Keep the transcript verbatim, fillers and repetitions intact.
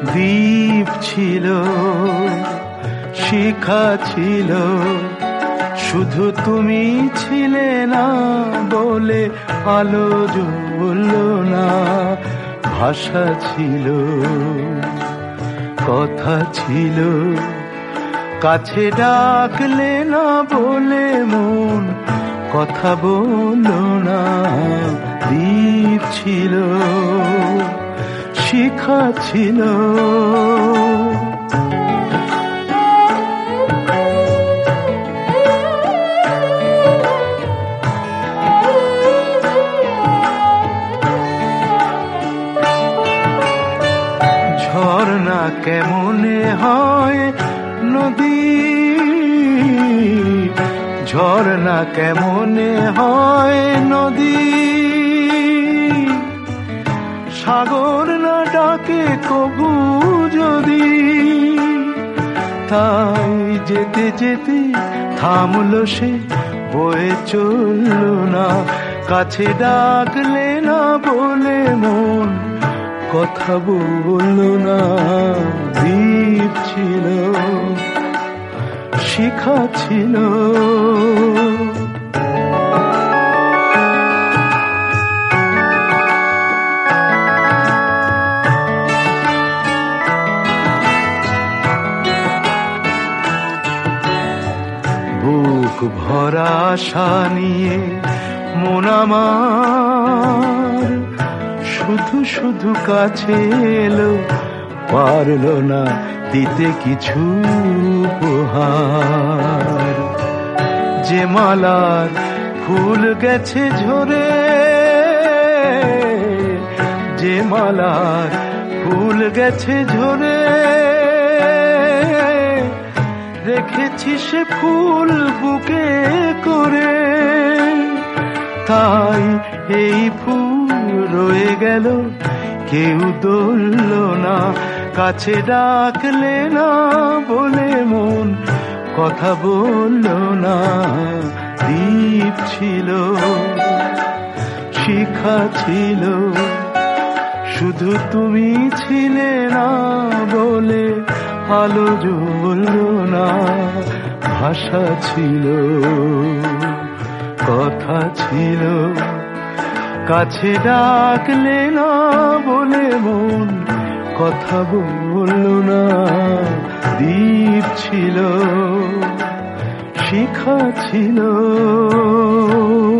দ্বীপ ছিল, শিখা ছিল, শুধু তুমি ছিলে না বলে আলো জ্বলল না। ভাষা ছিল, কথা ছিল, কাছে ডাকলে না বলে মন কথা বলল না। দ্বীপ ছিল, শিখা ছিল। ঝর্ণা কেমনে হয় নদী, ঝর্ণা কেমনে হয় নদী, সাগর না ডাকে কবু যদি। তাই যেতে যেতে থামলো সে, বয়ে চলল না। কাছে ডাকলে না বলে মন কথা বলল না। দ্বীপ ছিল, শিখা ছিল। বুক ভরা আশা নিয়ে মন আমার শুধু শুধু কাছে এলো, পারলো না দিতে কিছু উপহার। যে মালার ফুল গেছে ঝরে, যে মালার ফুল গেছে ঝরে, রেখেছি সে ফুল বুকে করে। তাই এই ফুল রয়ে গেল, কেউ ধরল না। কাছে ডাকলে না বলে মন কথা বলল না। দ্বীপ ছিল, শিখা ছিল, শুধু তুমি ছিলে না বলে আলো জ্বলল না। ভাষা ছিল, কথা ছিল, কাছে ডাকলে না বলে মন কথা বলল না। দ্বীপ ছিল, শিখা ছিল।